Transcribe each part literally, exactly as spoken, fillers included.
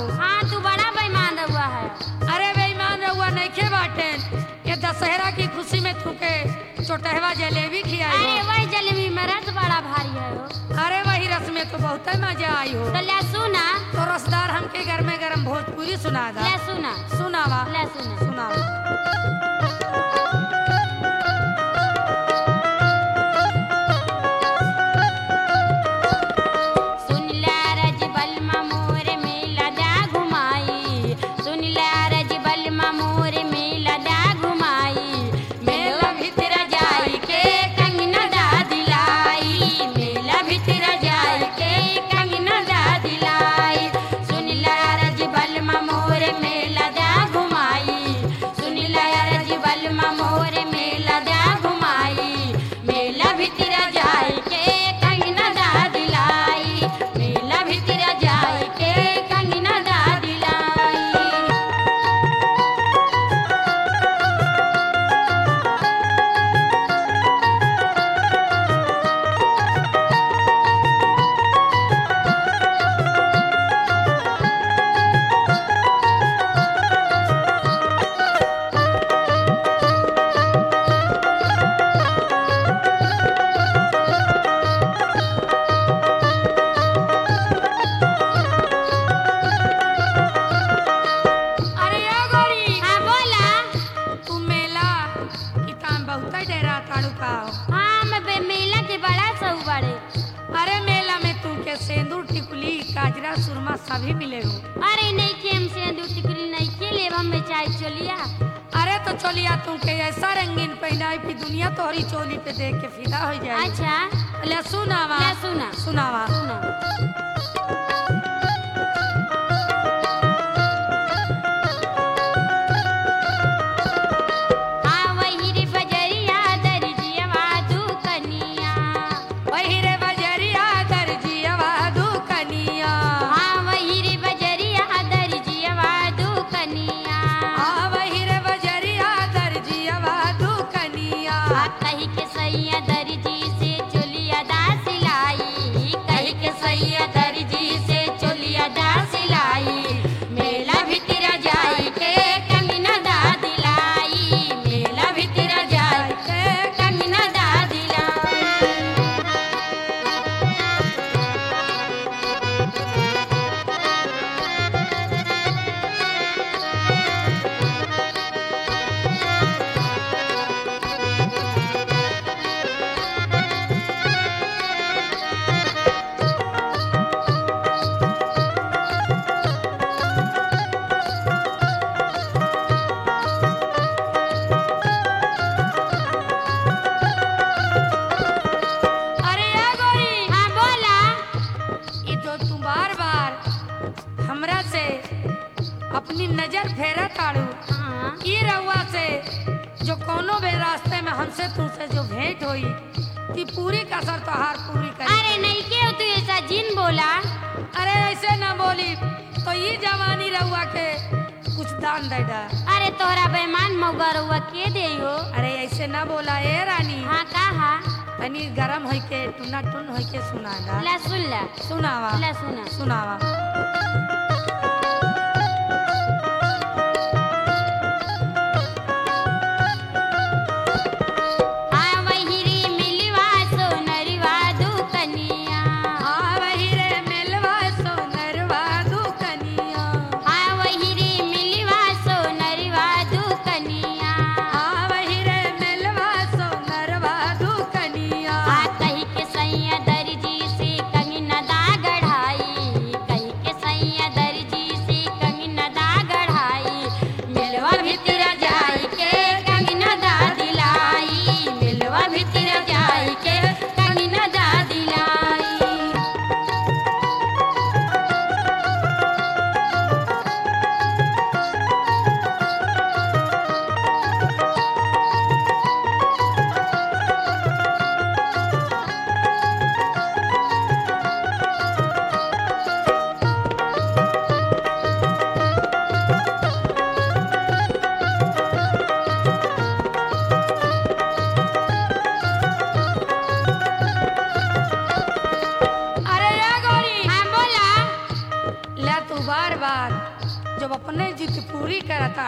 हो। हाँ तू बड़ा बेईमान रहुआ है। अरे बेईमान रहुआ नहीं खे बाटे, ये दशहरा की खुशी में थूके चोटहवा जलेबी खियाई अरे हो। वही जलेबी में रस बड़ा भारी है हो। अरे वही रस में तो बहुत मजा आई हो। तो ले सुना, तो रसदार हमके घर में गरम भोजपुरी सुना दा। ले सुना, सुनावा ले सुना। सुनावा। सुन ले रज बलमा मोर मेला दा घुमाई, सुन ले रज बलमा मोर मेला दा घुमाई, मेला भीतर जाई के कंगना दा दिलाई, मेला भीतर जाई के कंगना दा दिलाई। सुन ले रज बलमा मोर मेला दा घुमाई, सुन ले रज बलमा मोर मेला दा घुमाई, मेला भीतर जाई के कंगना दा दिलाई, मेला भीतर जाई के कंगना दा दिलाई। अरे ओ गोरी, हाँ बोला। तू मेला की तान बहुत डेरा ताड़ू का हो। हाँ मैं बे- मेला के बड़ा सऊ बड़े। अरे मेला में तू के सेंदूर टिकुली काजरा सुरमा सभी मिले हो। अरे नहीं के हमसे अंदूर टिकली नहीं के ले हम में चाय चलिया। अरे तो चोलिया तू के ऐसा रंगीन पहनाई कि दुनिया तोहरी चोली पे देख के फिदा हो जाए। अच्छा ले सुनावा ले सुना, सुनावा। सुना। हाँ वही रे बजरिया दर्जिया दुकनिया, वही रे बजरिया दर्जिया दुकनिया, हाँ वही रे बजरिया दर्जिया दुकनिया, आ वही रे बजरिया दर्जिया दुकनिया। आ कही के सैया दर्जी से चोलिया दा सिलाई, कही के सैया दर्जी से चोलिया दा सिलाई, मेला भीतर जाई के कंगना दा दिलाई, मेला भीतर जाई के कंगना दा दिलाई। अरे ओ गोरी, हाँ बोला। ये जो तू बार बार हमरा से अपनी नजर फेरा ताड़ू, हाँ ई रउआ से जो कोनो भी रास्ते में हमसे तुमसे जो भेंट हुई ती पूरी कसर तोहार पूरी करी। अरे नहीं के तू ऐसा जिन बोला। अरे ऐसे ना बोली तो ये जवानी रउआ के कुछ दान दे दा। अरे तोहरा बेईमान मौगा रहुआ के दे हो। अरे ऐसे ना बोला ए रानी, हाँ कहा तनी गरम होई के टुना टुन होई के सुना दा। ला सुन ला, सुनावा ला सुना। सुनावा। हाँ वही रे मिलवा सोनरवा दुकनिया, आ वही रे मिलवा सोनरवा दुकनिया, हाँ वही रे मिलवा सोनरवा दुकनिया, आ वही रे मिलवा सोनरवा दुकनिया। हाँ कही के सैया दर्जी से कंगना दा गढ़ाई, कही के सैया दर्जी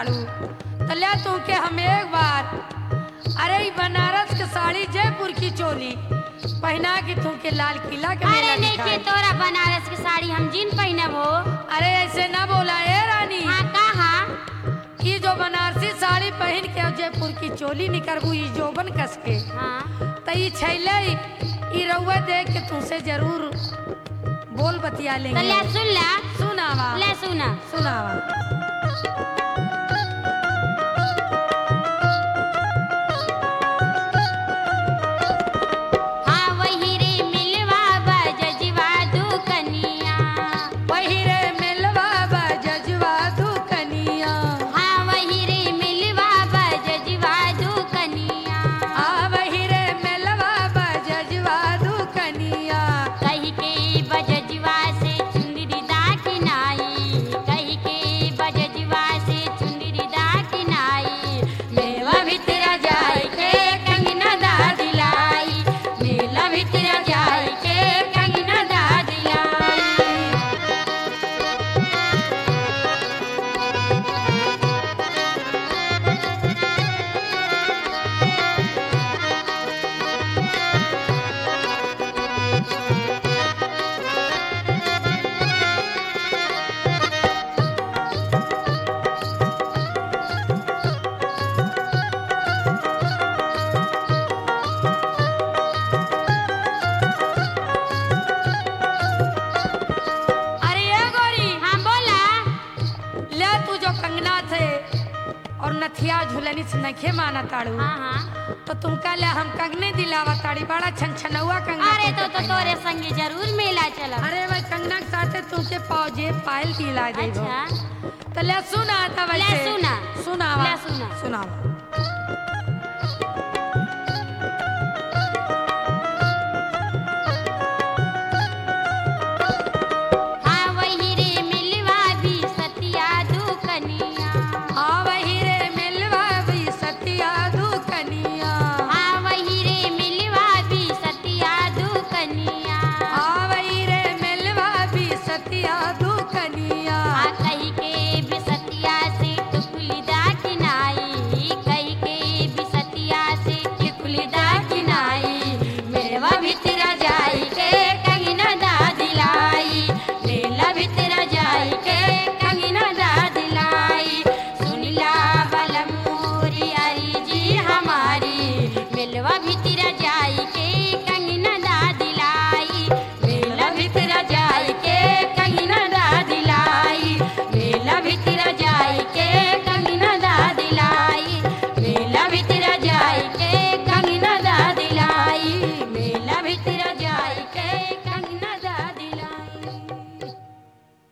ताड़ू तो ले तू के हम एक बार अरे ई बनारस के साड़ी जयपुर की चोली पहना के तू के लाल किला के अरे मेला नहीं के दिखाई। तोरा बनारस की साड़ी हम जीन पहनब हो। अरे ऐसे ना बोला ए रानी। हाँ कहा ई जो बनारसी साड़ी पहन के और जयपुर की चोली निकरबू ई जोबन कस के हाँ त ई छैले ई रउआ देख के तुमसे जरूर बोल बतिया तो लेंगे। ले सुन ला सुनावा ले सुना सुनावा। हाँ वही रे मिलवा बजजवा दुकनिया। वही रे मिलवा बजजवा दुकनिया। हाँ वही रे मिलवा बजजवा दुकनिया। आ वही रे मिलवा बजजवा दुकनिया। कही के बजजवा से चुंदरी दाकिनाई। कही के बजजवा से चुंदरी दाकिनाई। मेवा भितरा जाय के कंगना दा दिलाई। मेला भितरा जाय के कंगना दा दिलाई। अरे ए गोरी हाँ बोला ले तू जो कंगना थे और नथिया झुलनी से नखे माना ताड़ू हाँ हाँ तो तुमका ले हम कंगने दिलावा ताड़ी बड़ा छनछनौआ कंगना अरे तुमके तो तो पहनावा। तोरे संगे जरूर मेला चलब। अरे भाई कंगना के साथे तुमके पाँजे पायल दिला देबो। अच्छा तो ले सुना था ले वैसे सुना सुनावा ले सुना सुनावा।